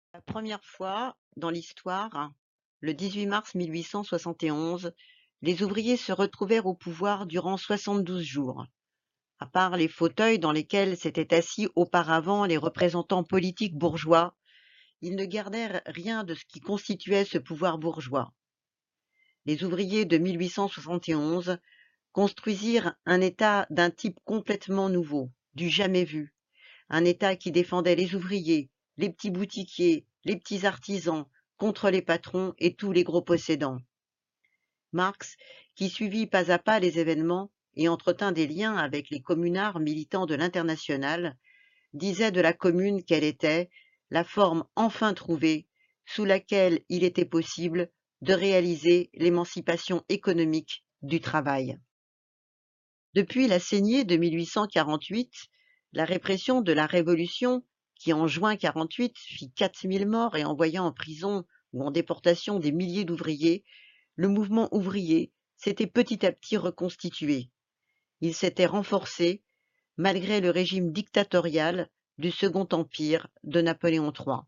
La première fois dans l'histoire, le 18 mars 1871, les ouvriers se retrouvèrent au pouvoir durant 72 jours. À part les fauteuils dans lesquels s'étaient assis auparavant les représentants politiques bourgeois, ils ne gardèrent rien de ce qui constituait ce pouvoir bourgeois. Les ouvriers de 1871 construisirent un État d'un type complètement nouveau, du jamais vu, un État qui défendait les ouvriers, les petits boutiquiers, les petits artisans, contre les patrons et tous les gros possédants. Marx, qui suivit pas à pas les événements et entretint des liens avec les communards militants de l'Internationale, disait de la Commune qu'elle était la forme enfin trouvée sous laquelle il était possible de réaliser l'émancipation économique du travail. Depuis la saignée de 1848, la répression de la Révolution, qui en juin 48 fit 4000 morts et envoya en prison ou en déportation des milliers d'ouvriers, le mouvement ouvrier s'était petit à petit reconstitué. Il s'était renforcé malgré le régime dictatorial du Second Empire de Napoléon III.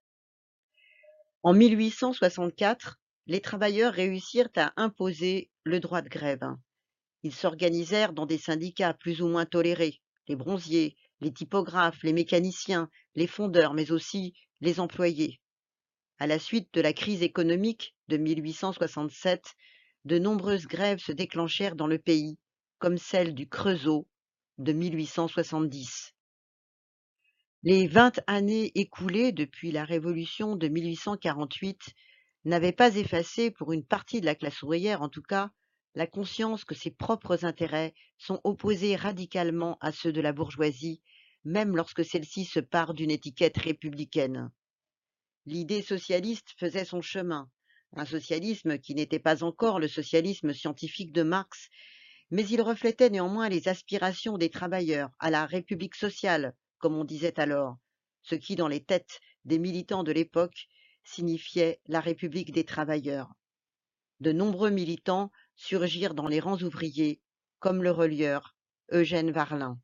En 1864, les travailleurs réussirent à imposer le droit de grève. Ils s'organisèrent dans des syndicats plus ou moins tolérés, les bronziers, les typographes, les mécaniciens, les fondeurs, mais aussi les employés. À la suite de la crise économique de 1867, de nombreuses grèves se déclenchèrent dans le pays, comme celle du Creusot de 1870. Les 20 années écoulées depuis la Révolution de 1848 n'avaient pas effacé, pour une partie de la classe ouvrière en tout cas, la conscience que ses propres intérêts sont opposés radicalement à ceux de la bourgeoisie, même lorsque celle-ci se pare d'une étiquette républicaine. L'idée socialiste faisait son chemin, un socialisme qui n'était pas encore le socialisme scientifique de Marx, mais il reflétait néanmoins les aspirations des travailleurs à la République sociale, comme on disait alors, ce qui, dans les têtes des militants de l'époque, signifiait la République des travailleurs. De nombreux militants surgirent dans les rangs ouvriers, comme le relieur Eugène Varlin.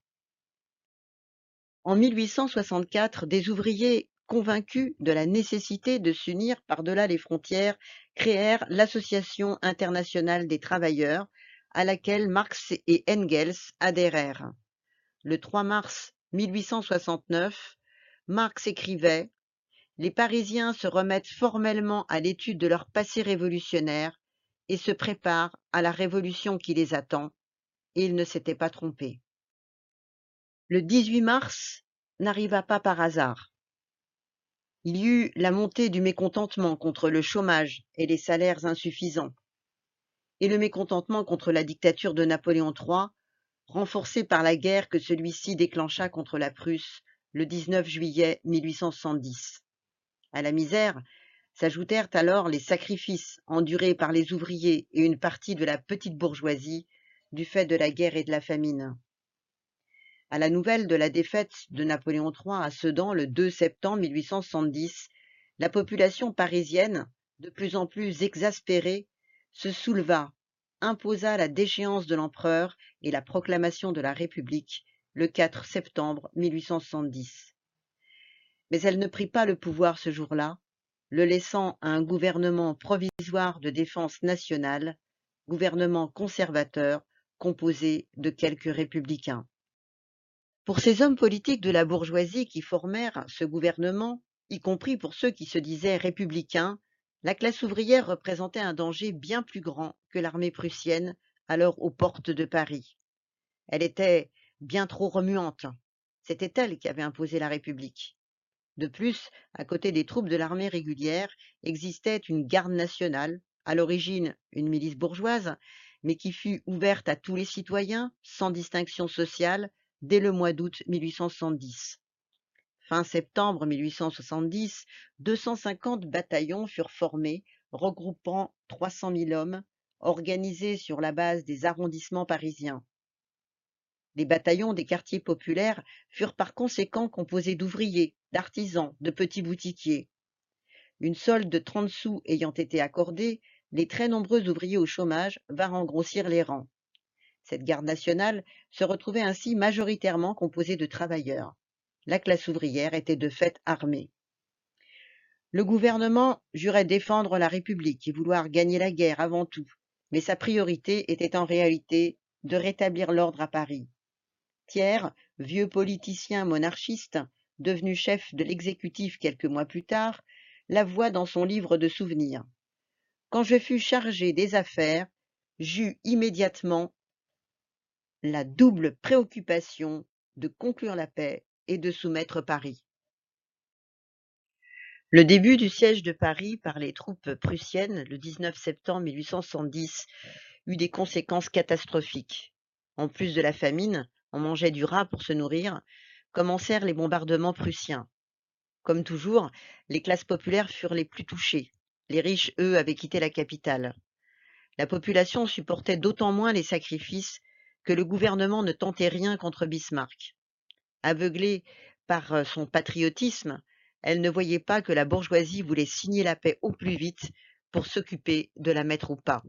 En 1864, des ouvriers convaincus de la nécessité de s'unir par-delà les frontières créèrent l'Association internationale des travailleurs, à laquelle Marx et Engels adhérèrent. Le 3 mars 1869, Marx écrivait « Les Parisiens se remettent formellement à l'étude de leur passé révolutionnaire et se préparent à la révolution qui les attend », et il ne s'était pas trompé. Le 18 mars n'arriva pas par hasard. Il y eut la montée du mécontentement contre le chômage et les salaires insuffisants, et le mécontentement contre la dictature de Napoléon III, renforcé par la guerre que celui-ci déclencha contre la Prusse le 19 juillet 1870. À la misère s'ajoutèrent alors les sacrifices endurés par les ouvriers et une partie de la petite bourgeoisie du fait de la guerre et de la famine. À la nouvelle de la défaite de Napoléon III à Sedan le 2 septembre 1870, la population parisienne, de plus en plus exaspérée, se souleva, imposa la déchéance de l'empereur et la proclamation de la République le 4 septembre 1870. Mais elle ne prit pas le pouvoir ce jour-là, le laissant à un gouvernement provisoire de défense nationale, gouvernement conservateur composé de quelques républicains. Pour ces hommes politiques de la bourgeoisie qui formèrent ce gouvernement, y compris pour ceux qui se disaient républicains, la classe ouvrière représentait un danger bien plus grand que l'armée prussienne, alors aux portes de Paris. Elle était bien trop remuante. C'était elle qui avait imposé la République. De plus, à côté des troupes de l'armée régulière, existait une garde nationale, à l'origine une milice bourgeoise, mais qui fut ouverte à tous les citoyens, sans distinction sociale, dès le mois d'août 1870. Fin septembre 1870, 250 bataillons furent formés, regroupant 300 000 hommes, organisés sur la base des arrondissements parisiens. Les bataillons des quartiers populaires furent par conséquent composés d'ouvriers, d'artisans, de petits boutiquiers. Une solde de 30 sous ayant été accordée, les très nombreux ouvriers au chômage vinrent engrossir les rangs. Cette garde nationale se retrouvait ainsi majoritairement composée de travailleurs. La classe ouvrière était de fait armée. Le gouvernement jurait défendre la République et vouloir gagner la guerre avant tout, mais sa priorité était en réalité de rétablir l'ordre à Paris. Thiers, vieux politicien monarchiste, devenu chef de l'exécutif quelques mois plus tard, l'avoua dans son livre de souvenirs. Quand je fus chargé des affaires, j'eus immédiatement la double préoccupation de conclure la paix et de soumettre Paris. Le début du siège de Paris par les troupes prussiennes, le 19 septembre 1870, eut des conséquences catastrophiques. En plus de la famine, on mangeait du rat pour se nourrir, commencèrent les bombardements prussiens. Comme toujours, les classes populaires furent les plus touchées. Les riches, eux, avaient quitté la capitale. La population supportait d'autant moins les sacrifices que le gouvernement ne tentait rien contre Bismarck. Aveuglée par son patriotisme, elle ne voyait pas que la bourgeoisie voulait signer la paix au plus vite pour s'occuper de la mettre au pas.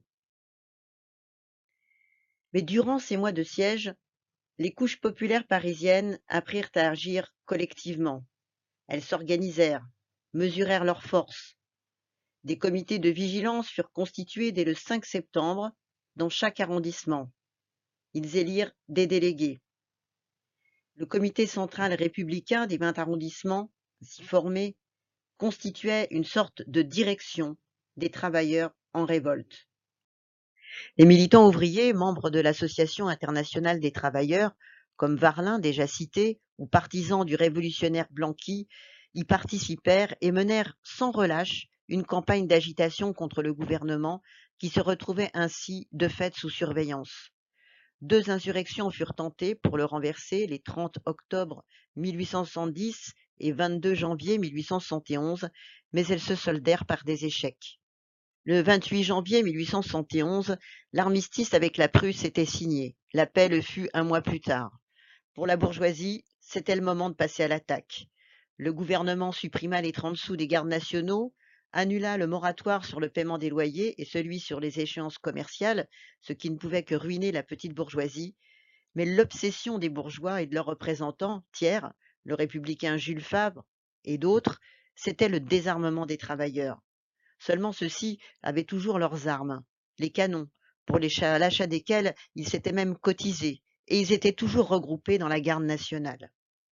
Mais durant ces mois de siège, les couches populaires parisiennes apprirent à agir collectivement. Elles s'organisèrent, mesurèrent leurs forces. Des comités de vigilance furent constitués dès le 5 septembre dans chaque arrondissement. Ils élirent des délégués. Le comité central républicain des 20 arrondissements, ainsi formé, constituait une sorte de direction des travailleurs en révolte. Les militants ouvriers, membres de l'Association internationale des travailleurs, comme Varlin déjà cité, ou partisans du révolutionnaire Blanqui, y participèrent et menèrent sans relâche une campagne d'agitation contre le gouvernement qui se retrouvait ainsi de fait sous surveillance. 2 insurrections furent tentées pour le renverser les 30 octobre 1870 et 22 janvier 1871, mais elles se soldèrent par des échecs. Le 28 janvier 1871, l'armistice avec la Prusse était signé. La paix le fut un mois plus tard. Pour la bourgeoisie, c'était le moment de passer à l'attaque. Le gouvernement supprima les 30 sous des gardes nationaux, annula le moratoire sur le paiement des loyers et celui sur les échéances commerciales, ce qui ne pouvait que ruiner la petite bourgeoisie. Mais l'obsession des bourgeois et de leurs représentants, Thiers, le républicain Jules Favre et d'autres, c'était le désarmement des travailleurs. Seulement ceux-ci avaient toujours leurs armes, les canons, pour l'achat desquels ils s'étaient même cotisés, et ils étaient toujours regroupés dans la garde nationale.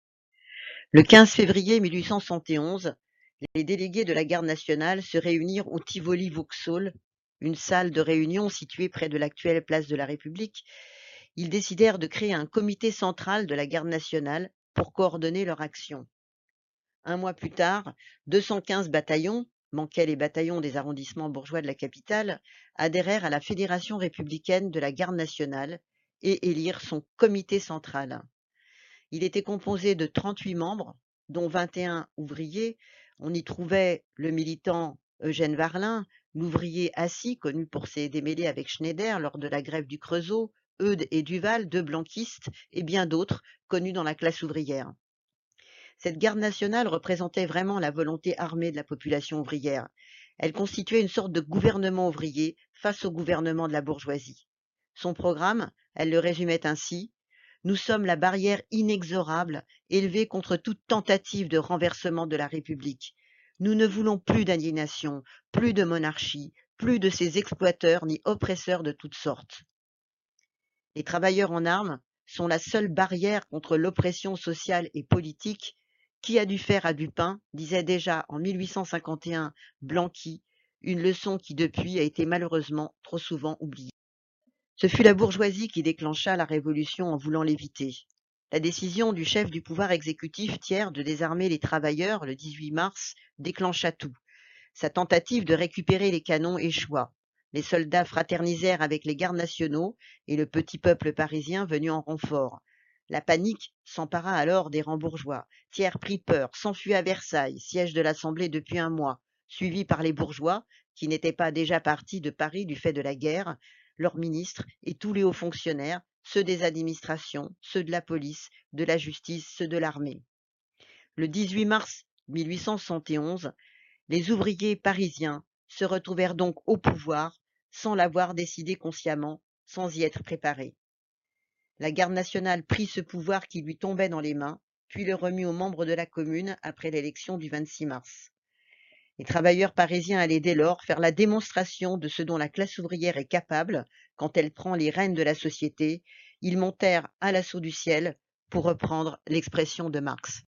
Le 15 février 1871, les délégués de la garde nationale se réunirent au Tivoli Vauxhall, une salle de réunion située près de l'actuelle place de la République. Ils décidèrent de créer un comité central de la garde nationale pour coordonner leur action. Un mois plus tard, 215 bataillons, manquaient les bataillons des arrondissements bourgeois de la capitale, adhérèrent à la Fédération républicaine de la garde nationale et élirent son comité central. Il était composé de 38 membres, dont 21 ouvriers. On y trouvait le militant Eugène Varlin, l'ouvrier Assy, connu pour ses démêlés avec Schneider lors de la grève du Creusot, Eudes et Duval, 2 blanquistes, et bien d'autres connus dans la classe ouvrière. Cette garde nationale représentait vraiment la volonté armée de la population ouvrière. Elle constituait une sorte de gouvernement ouvrier face au gouvernement de la bourgeoisie. Son programme, elle le résumait ainsi: nous sommes la barrière inexorable élevée contre toute tentative de renversement de la République. Nous ne voulons plus d'aliénation, plus de monarchie, plus de ces exploiteurs ni oppresseurs de toutes sortes. Les travailleurs en armes sont la seule barrière contre l'oppression sociale et politique. Qui a dû faire à Dupin, disait déjà en 1851 Blanqui, une leçon qui depuis a été malheureusement trop souvent oubliée. Ce fut la bourgeoisie qui déclencha la révolution en voulant l'éviter. La décision du chef du pouvoir exécutif Thiers de désarmer les travailleurs le 18 mars déclencha tout. Sa tentative de récupérer les canons échoua. Les soldats fraternisèrent avec les gardes nationaux et le petit peuple parisien venu en renfort. La panique s'empara alors des rangs bourgeois. Thiers prit peur, s'enfuit à Versailles, siège de l'Assemblée depuis un mois, suivi par les bourgeois, qui n'étaient pas déjà partis de Paris du fait de la guerre, leurs ministres et tous les hauts fonctionnaires, ceux des administrations, ceux de la police, de la justice, ceux de l'armée. Le 18 mars 1871, les ouvriers parisiens se retrouvèrent donc au pouvoir sans l'avoir décidé consciemment, sans y être préparés. La garde nationale prit ce pouvoir qui lui tombait dans les mains, puis le remit aux membres de la commune après l'élection du 26 mars. Les travailleurs parisiens allaient dès lors faire la démonstration de ce dont la classe ouvrière est capable quand elle prend les rênes de la société. Ils montèrent à l'assaut du ciel, pour reprendre l'expression de Marx.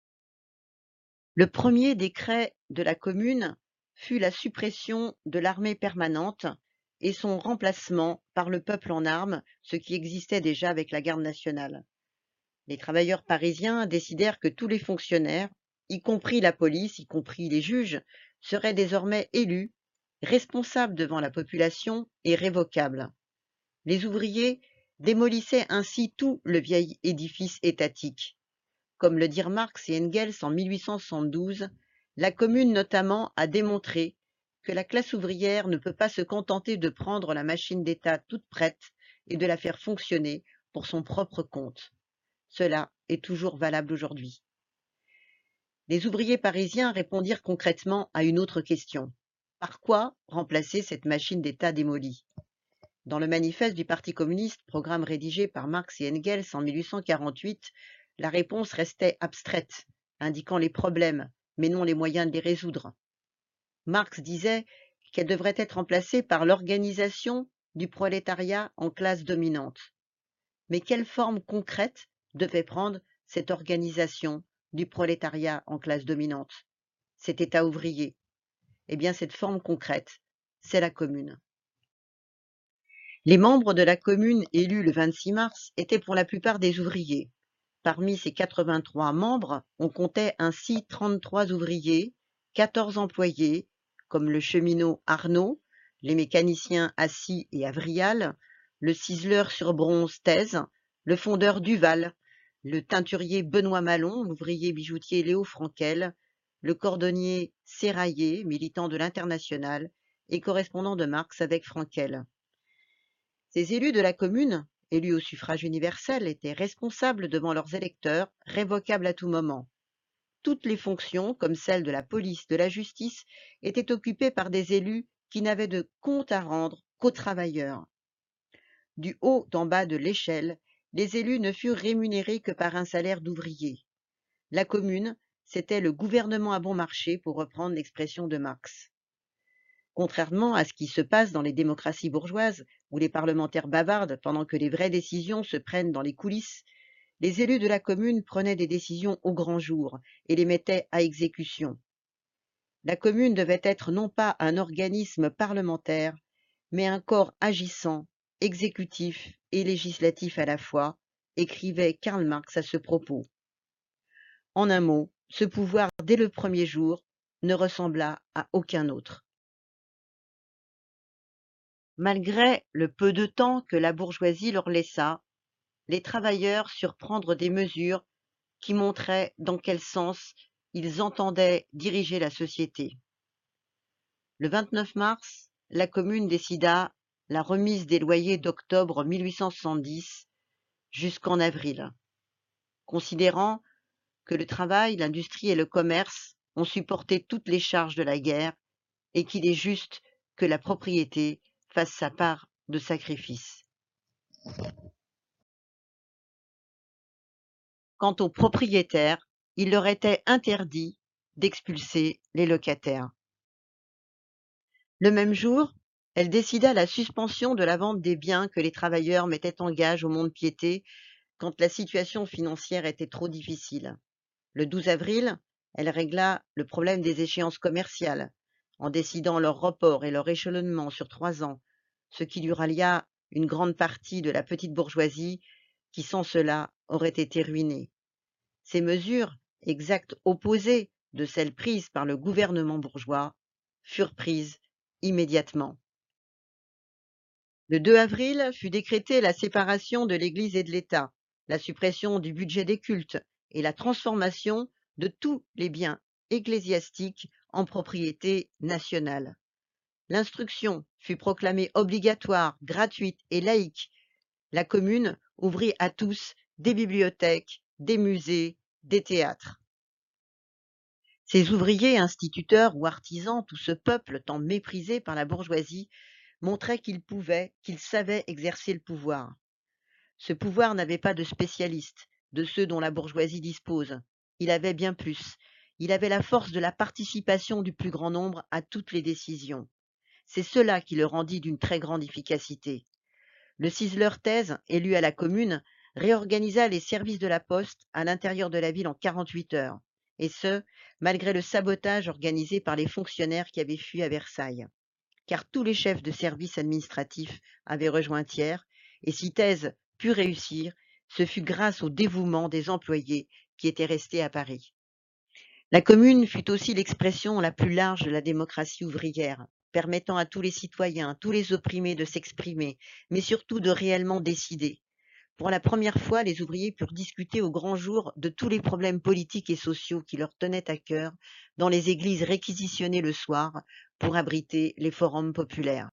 Le premier décret de la Commune fut la suppression de l'armée permanente et son remplacement par le peuple en armes, ce qui existait déjà avec la garde nationale. Les travailleurs parisiens décidèrent que tous les fonctionnaires, y compris la police, y compris les juges, seraient désormais élus, responsables devant la population et révocables. Les ouvriers démolissaient ainsi tout le vieil édifice étatique. Comme le dirent Marx et Engels en 1872, la Commune notamment a démontré que la classe ouvrière ne peut pas se contenter de prendre la machine d'État toute prête et de la faire fonctionner pour son propre compte. Cela est toujours valable aujourd'hui. Les ouvriers parisiens répondirent concrètement à une autre question. Par quoi remplacer cette machine d'État démolie? Dans le manifeste du Parti communiste, programme rédigé par Marx et Engels en 1848, la réponse restait abstraite, indiquant les problèmes, mais non les moyens de les résoudre. Marx disait qu'elle devrait être remplacée par l'organisation du prolétariat en classe dominante. Mais quelle forme concrète devait prendre cette organisation du prolétariat en classe dominante, cet État ouvrier? Eh bien, cette forme concrète, c'est la Commune. Les membres de la Commune élus le 26 mars étaient pour la plupart des ouvriers. Parmi ces 83 membres, on comptait ainsi 33 ouvriers, 14 employés, comme le cheminot Arnaud, les mécaniciens Assy et Avrial, le ciseleur sur bronze Thèse, le fondeur Duval, le teinturier Benoît Malon, l'ouvrier bijoutier Léo Frankel, le cordonnier Serraillé, militant de l'Internationale et correspondant de Marx avec Frankel. Ces élus de la Commune, élus au suffrage universel, étaient responsables devant leurs électeurs, révocables à tout moment. Toutes les fonctions, comme celles de la police, de la justice, étaient occupées par des élus qui n'avaient de compte à rendre qu'aux travailleurs. Du haut en bas de l'échelle, les élus ne furent rémunérés que par un salaire d'ouvrier. La Commune, c'était le gouvernement à bon marché, pour reprendre l'expression de Marx. Contrairement à ce qui se passe dans les démocraties bourgeoises, où les parlementaires bavardent pendant que les vraies décisions se prennent dans les coulisses, les élus de la Commune prenaient des décisions au grand jour et les mettaient à exécution. La Commune devait être non pas un organisme parlementaire, mais un corps agissant, exécutif et législatif à la fois, écrivait Karl Marx à ce propos. En un mot, ce pouvoir, dès le premier jour, ne ressembla à aucun autre. Malgré le peu de temps que la bourgeoisie leur laissa, les travailleurs surent prendre des mesures qui montraient dans quel sens ils entendaient diriger la société. Le 29 mars, la Commune décida la remise des loyers d'octobre 1870 jusqu'en avril, considérant que le travail, l'industrie et le commerce ont supporté toutes les charges de la guerre et qu'il est juste que la propriété fasse sa part de sacrifice. Quant aux propriétaires, il leur était interdit d'expulser les locataires. Le même jour, elle décida la suspension de la vente des biens que les travailleurs mettaient en gage au mont-de-piété quand la situation financière était trop difficile. Le 12 avril, elle régla le problème des échéances commerciales en décidant leur report et leur échelonnement sur 3 ans, ce qui lui rallia une grande partie de la petite bourgeoisie qui, sans cela, aurait été ruinée. Ces mesures, exact opposées de celles prises par le gouvernement bourgeois, furent prises immédiatement. Le 2 avril fut décrétée la séparation de l'Église et de l'État, la suppression du budget des cultes et la transformation de tous les biens ecclésiastiques en propriété nationale. L'instruction fut proclamée obligatoire, gratuite et laïque. La Commune ouvrit à tous des bibliothèques, des musées, des théâtres. Ces ouvriers, instituteurs ou artisans, tout ce peuple tant méprisé par la bourgeoisie, montraient qu'ils pouvaient, qu'ils savaient exercer le pouvoir. Ce pouvoir n'avait pas de spécialistes, de ceux dont la bourgeoisie dispose. Il avait bien plus. Il avait la force de la participation du plus grand nombre à toutes les décisions. C'est cela qui le rendit d'une très grande efficacité. Le Ciseleur-Thèse, élu à la Commune, réorganisa les services de la poste à l'intérieur de la ville en 48 heures, et ce, malgré le sabotage organisé par les fonctionnaires qui avaient fui à Versailles. Car tous les chefs de services administratifs avaient rejoint Thiers, et si Thèse put réussir, ce fut grâce au dévouement des employés qui étaient restés à Paris. La Commune fut aussi l'expression la plus large de la démocratie ouvrière, permettant à tous les citoyens, tous les opprimés de s'exprimer, mais surtout de réellement décider. Pour la première fois, les ouvriers purent discuter au grand jour de tous les problèmes politiques et sociaux qui leur tenaient à cœur dans les églises réquisitionnées le soir pour abriter les forums populaires.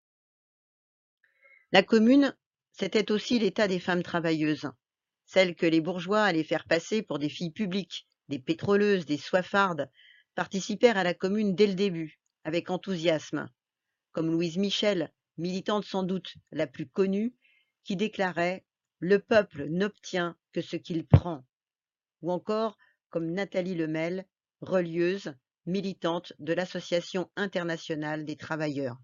La Commune, c'était aussi l'état des femmes travailleuses, celles que les bourgeois allaient faire passer pour des filles publiques, des pétroleuses, des soifardes, participèrent à la Commune dès le début, avec enthousiasme, comme Louise Michel, militante sans doute la plus connue, qui déclarait « Le peuple n'obtient que ce qu'il prend », ou encore comme Nathalie Lemel, relieuse, militante de l'Association internationale des travailleurs.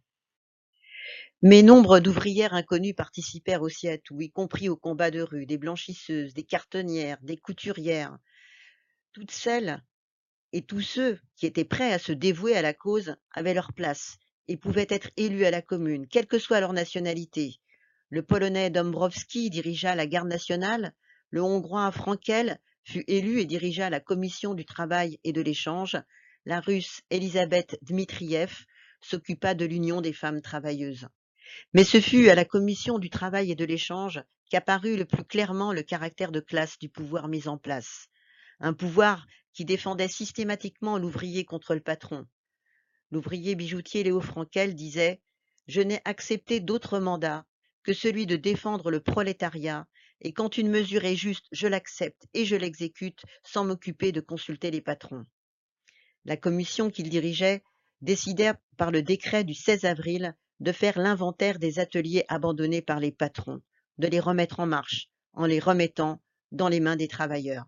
Mais nombre d'ouvrières inconnues participèrent aussi à tout, y compris aux combats de rue, des blanchisseuses, des cartonnières, des couturières. Toutes celles et tous ceux qui étaient prêts à se dévouer à la cause avaient leur place et pouvaient être élus à la Commune, quelle que soit leur nationalité. Le Polonais Dąbrowski dirigea la garde nationale, le Hongrois Frankel fut élu et dirigea la commission du travail et de l'échange, la Russe Elisabeth Dmitriev s'occupa de l'union des femmes travailleuses. Mais ce fut à la commission du travail et de l'échange qu'apparut le plus clairement le caractère de classe du pouvoir mis en place. Un pouvoir qui défendait systématiquement l'ouvrier contre le patron. L'ouvrier bijoutier Léo Frankel disait « Je n'ai accepté d'autre mandat que celui de défendre le prolétariat, et quand une mesure est juste, je l'accepte et je l'exécute sans m'occuper de consulter les patrons. » La commission qu'il dirigeait décida par le décret du 16 avril de faire l'inventaire des ateliers abandonnés par les patrons, de les remettre en marche, en les remettant dans les mains des travailleurs.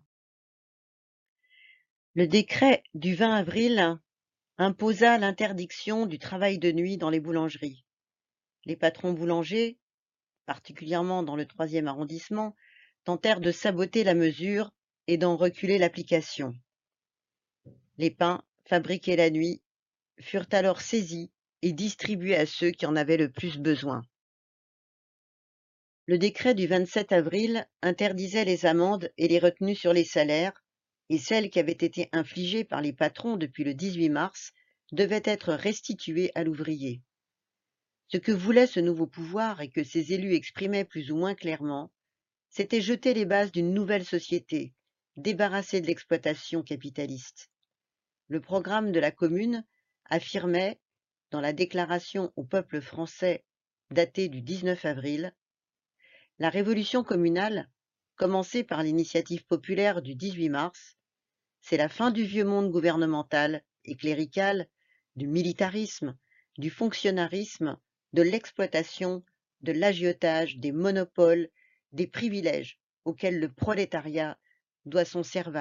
Le décret du 20 avril imposa l'interdiction du travail de nuit dans les boulangeries. Les patrons boulangers, particulièrement dans le 3e arrondissement, tentèrent de saboter la mesure et d'en reculer l'application. Les pains fabriqués la nuit furent alors saisis et distribués à ceux qui en avaient le plus besoin. Le décret du 27 avril interdisait les amendes et les retenues sur les salaires, et celles qui avaient été infligées par les patrons depuis le 18 mars devaient être restituées à l'ouvrier. Ce que voulait ce nouveau pouvoir et que ses élus exprimaient plus ou moins clairement, c'était jeter les bases d'une nouvelle société, débarrassée de l'exploitation capitaliste. Le programme de la Commune affirmait, dans la déclaration au peuple français datée du 19 avril, « La révolution communale, commencée par l'initiative populaire du 18 mars, c'est la fin du vieux monde gouvernemental et clérical, du militarisme, du fonctionnarisme, de l'exploitation, de l'agiotage, des monopoles, des privilèges auxquels le prolétariat doit son servage. »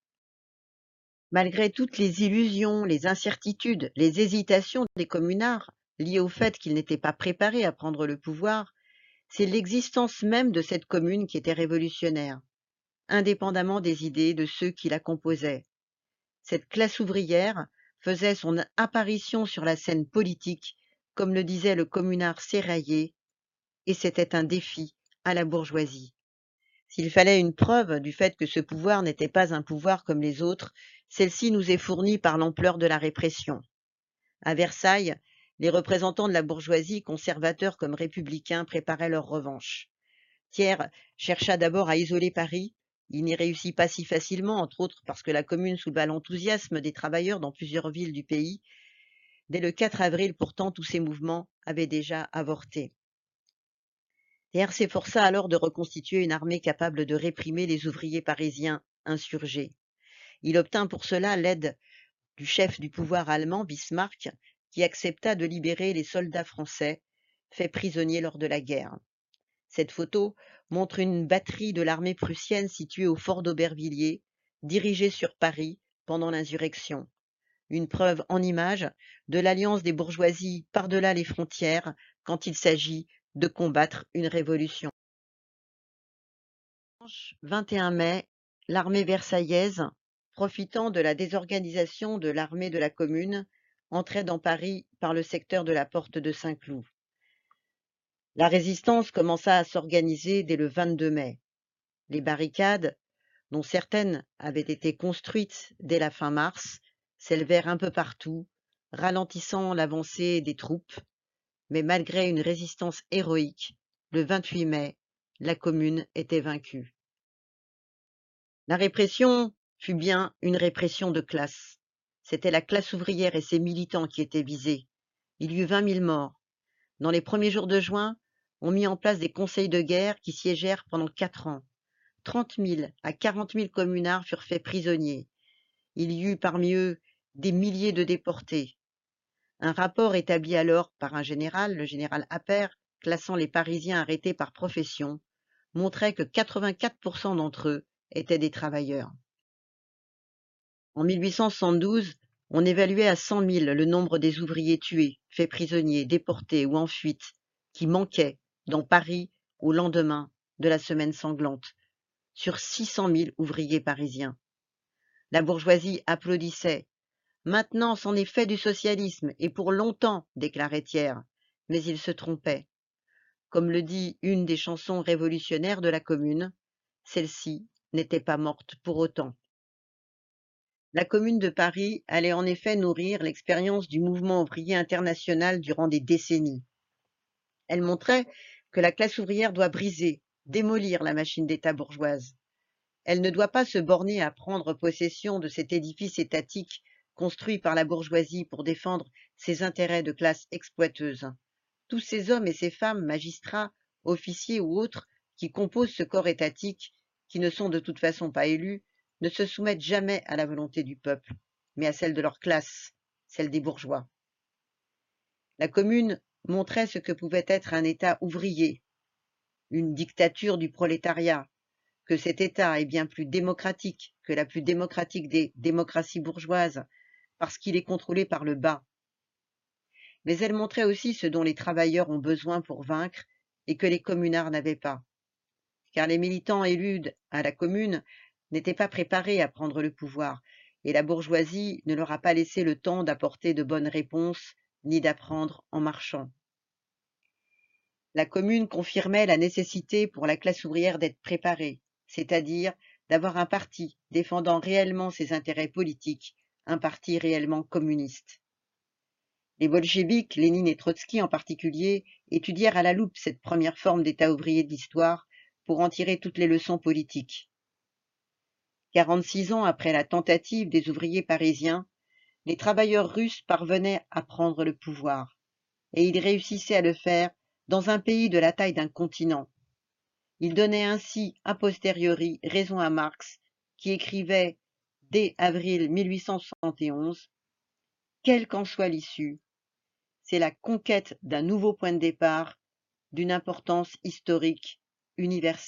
Malgré toutes les illusions, les incertitudes, les hésitations des communards, liées au fait qu'ils n'étaient pas préparés à prendre le pouvoir, c'est l'existence même de cette commune qui était révolutionnaire, indépendamment des idées de ceux qui la composaient. Cette classe ouvrière faisait son apparition sur la scène politique, comme le disait le communard Serraillé, et c'était un défi à la bourgeoisie. S'il fallait une preuve du fait que ce pouvoir n'était pas un pouvoir comme les autres, celle-ci nous est fournie par l'ampleur de la répression. À Versailles, les représentants de la bourgeoisie, conservateurs comme républicains, préparaient leur revanche. Thiers chercha d'abord à isoler Paris. Il n'y réussit pas si facilement, entre autres parce que la Commune souleva l'enthousiasme des travailleurs dans plusieurs villes du pays. Dès le 4 avril, pourtant, tous ces mouvements avaient déjà avorté. Thiers s'efforça alors de reconstituer une armée capable de réprimer les ouvriers parisiens insurgés. Il obtint pour cela l'aide du chef du pouvoir allemand, Bismarck, qui accepta de libérer les soldats français faits prisonniers lors de la guerre. Cette photo montre une batterie de l'armée prussienne située au fort d'Aubervilliers, dirigée sur Paris pendant l'insurrection, une preuve en images de l'alliance des bourgeoisies par-delà les frontières quand il s'agit de combattre une révolution. Dimanche 21 mai, l'armée versaillaise, profitant de la désorganisation de l'armée de la Commune, entrait dans Paris par le secteur de la porte de Saint-Cloud. La résistance commença à s'organiser dès le 22 mai. Les barricades, dont certaines avaient été construites dès la fin mars, s'élevèrent un peu partout, ralentissant l'avancée des troupes, mais malgré une résistance héroïque, le 28 mai, la Commune était vaincue. La répression fut bien une répression de classe. C'était la classe ouvrière et ses militants qui étaient visés. Il y eut 20 000 morts. Dans les premiers jours de juin, on mit en place des conseils de guerre qui siégèrent pendant 4 ans. 30 000 à 40 000 communards furent faits prisonniers. Il y eut parmi eux des milliers de déportés. Un rapport établi alors par un général, le général Appert, classant les Parisiens arrêtés par profession, montrait que 84% d'entre eux étaient des travailleurs. En 1872, on évaluait à 100 000 le nombre des ouvriers tués, faits prisonniers, déportés ou en fuite, qui manquaient dans Paris au lendemain de la semaine sanglante, sur 600 000 ouvriers parisiens. La bourgeoisie applaudissait. Maintenant, c'en est fait du socialisme, et pour longtemps, déclarait Thiers, mais il se trompait. Comme le dit une des chansons révolutionnaires de la Commune, celle-ci n'était pas morte pour autant. La Commune de Paris allait en effet nourrir l'expérience du mouvement ouvrier international durant des décennies. Elle montrait que la classe ouvrière doit briser, démolir la machine d'État bourgeoise. Elle ne doit pas se borner à prendre possession de cet édifice étatique construit par la bourgeoisie pour défendre ses intérêts de classe exploiteuse. Tous ces hommes et ces femmes, magistrats, officiers ou autres, qui composent ce corps étatique, qui ne sont de toute façon pas élus, ne se soumettent jamais à la volonté du peuple, mais à celle de leur classe, celle des bourgeois. La Commune montrait ce que pouvait être un État ouvrier, une dictature du prolétariat, que cet État est bien plus démocratique que la plus démocratique des démocraties bourgeoises, parce qu'il est contrôlé par le bas. Mais elle montrait aussi ce dont les travailleurs ont besoin pour vaincre et que les communards n'avaient pas. Car les militants élus à la Commune n'étaient pas préparés à prendre le pouvoir, et la bourgeoisie ne leur a pas laissé le temps d'apporter de bonnes réponses, ni d'apprendre en marchant. La Commune confirmait la nécessité pour la classe ouvrière d'être préparée, c'est-à-dire d'avoir un parti défendant réellement ses intérêts politiques, un parti réellement communiste. Les bolcheviks, Lénine et Trotsky en particulier, étudièrent à la loupe cette première forme d'État ouvrier de l'histoire pour en tirer toutes les leçons politiques. 46 ans après la tentative des ouvriers parisiens, les travailleurs russes parvenaient à prendre le pouvoir, et ils réussissaient à le faire dans un pays de la taille d'un continent. Ils donnaient ainsi a posteriori raison à Marx, qui écrivait dès avril 1871 « Quelle qu'en soit l'issue, c'est la conquête d'un nouveau point de départ, d'une importance historique universelle. »